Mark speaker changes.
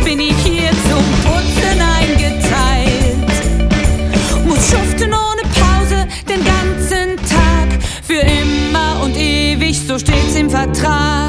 Speaker 1: bin ich hier zum Putzen eingeteilt. Muss schuften ohne Pause den ganzen Tag, für immer und ewig, so steht's im Vertrag.